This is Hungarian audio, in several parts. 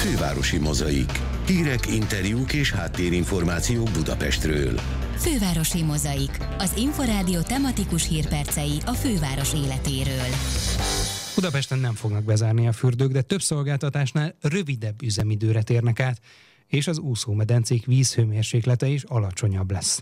Fővárosi Mozaik. Hírek, interjúk és háttérinformációk Budapestről. Fővárosi Mozaik. Az Inforádió tematikus hírpercei a főváros életéről. Budapesten nem fognak bezárni a fürdők, de több szolgáltatásnál rövidebb üzemidőre térnek át, és az úszómedencék vízhőmérséklete is alacsonyabb lesz.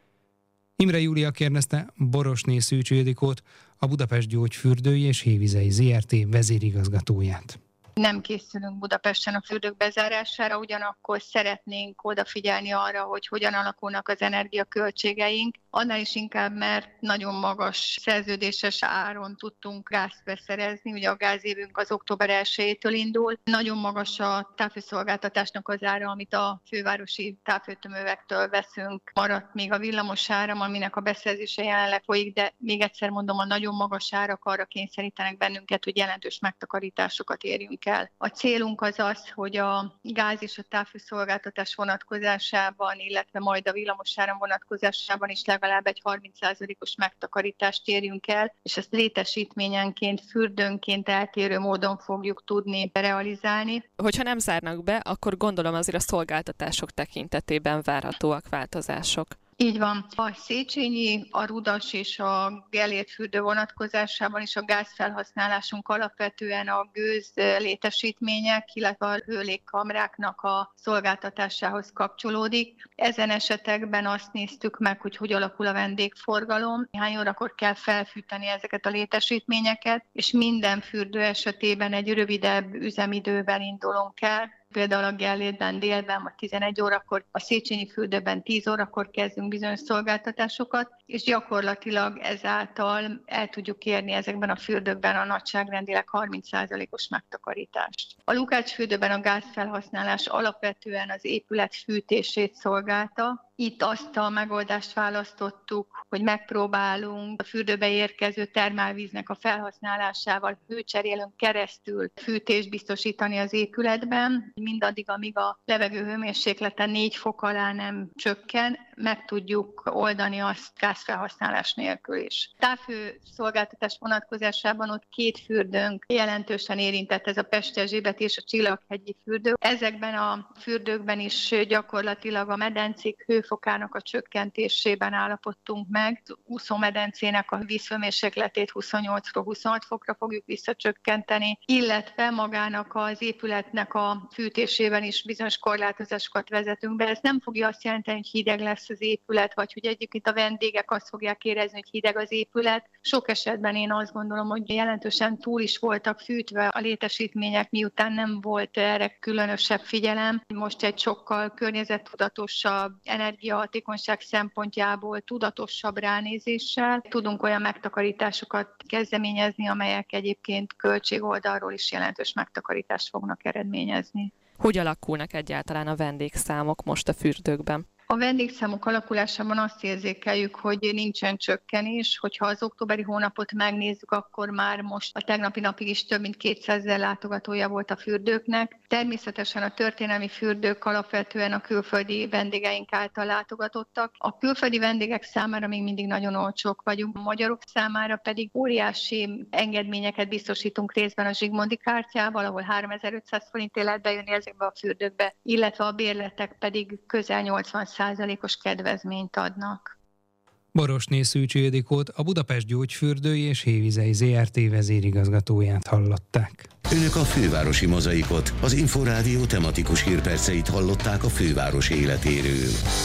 Imre Júlia kérdezte Borosné Szűcs Ildikót, a Budapest Gyógyfürdői és Hévizei Zrt. Vezérigazgatóját. Nem készülünk Budapesten a fürdők bezárására, ugyanakkor szeretnénk odafigyelni arra, hogy hogyan alakulnak az energiaköltségeink. Annál is inkább, mert nagyon magas szerződéses áron tudtunk gázt beszerezni. Ugye a gázévünk az október 1-től indul. Nagyon magas a távfőszolgáltatásnak az ára, amit a fővárosi távfőtömövektől veszünk. Maradt még a villamos áram, aminek a beszerzése jelenleg folyik, de még egyszer mondom, a nagyon magas árak arra kényszerítenek bennünket, hogy jelentős megtakarításokat érjünk el. A célunk az az, hogy a gáz és a távfőszolgáltatás vonatkozásában, illetve majd a villamosáram vonatkozásában is legalább egy 30%-os megtakarítást érjünk el, és ezt létesítményenként, fürdőnként eltérő módon fogjuk tudni realizálni. Hogyha nem zárnak be, akkor gondolom azért a szolgáltatások tekintetében várhatóak változások. Így van. A Széchenyi, a Rudas és a Gellért fürdő vonatkozásában is a gázfelhasználásunk alapvetően a gőz létesítmények, illetve a hőlégkamráknak a szolgáltatásához kapcsolódik. Ezen esetekben azt néztük meg, hogy alakul a vendégforgalom, hány órakor kell felfűteni ezeket a létesítményeket, és minden fürdő esetében egy rövidebb üzemidőben indulunk el. Például a Gellértben délben, vagy 11 órakor, a Széchenyi fürdőben 10 órakor kezdünk bizonyos szolgáltatásokat, és gyakorlatilag ezáltal el tudjuk érni ezekben a fürdőkben a nagyságrendileg 30%-os megtakarítást. A Lukács fürdőben a gázfelhasználás alapvetően az épület fűtését szolgálta. Itt azt a megoldást választottuk, hogy megpróbálunk a fürdőbe érkező termálvíznek a felhasználásával hőcserélőn keresztül fűtést biztosítani az épületben. Mindaddig, amíg a levegő hőmérséklete 4 fok alá nem csökken, meg tudjuk oldani azt gázfelhasználás nélkül is. Távfő szolgáltatás vonatkozásában ott 2 fürdőnk jelentősen érintett, ez a Pest-Erzsébet és a Csillaghegyi fürdő. Ezekben a fürdőkben is gyakorlatilag a medencék hőfokának a csökkentésében állapodtunk meg. Úszómedencének a vízhőmérsékletét 28-ról 26 fokra fogjuk visszacsökkenteni, illetve magának az épületnek a fűtésében is bizonyos korlátozásokat vezetünk be. Ez nem fogja azt jelenteni, hogy hideg lesz az épület, vagy hogy egyébként a vendégek azt fogják érezni, hogy hideg az épület. Sok esetben én azt gondolom, hogy jelentősen túl is voltak fűtve a létesítmények, miután nem volt erre különösebb figyelem. Most egy sokkal környezettudatosabb, energiahatékonyság szempontjából tudatosabb ránézéssel tudunk olyan megtakarításokat kezdeményezni, amelyek egyébként költségoldalról is jelentős megtakarítást fognak eredményezni. Hogy alakulnak egyáltalán a vendégszámok most a fürdőkben? A vendégszámok alakulásában azt érzékeljük, hogy nincsen csökkenés. Hogyha az októberi hónapot megnézzük, akkor már most a tegnapi napig is több mint 200 000 látogatója volt a fürdőknek. Természetesen a történelmi fürdők alapvetően a külföldi vendégeink által látogatottak. A külföldi vendégek számára még mindig nagyon olcsók vagyunk, a magyarok számára pedig óriási engedményeket biztosítunk részben a Zsigmondy kártyával, ahol 3500 forintért lehet bejönni ezekbe a fürdőkbe, illetve a bérletek pedig közel 80%-os kedvezményt adnak. Borosné Szűcs Ildikót, a Budapest Gyógyfürdői és Hévizei Zrt. Vezérigazgatóját hallották. Önök a Fővárosi Mozaikot, az Inforádió tematikus hírperceit hallották a főváros életéről.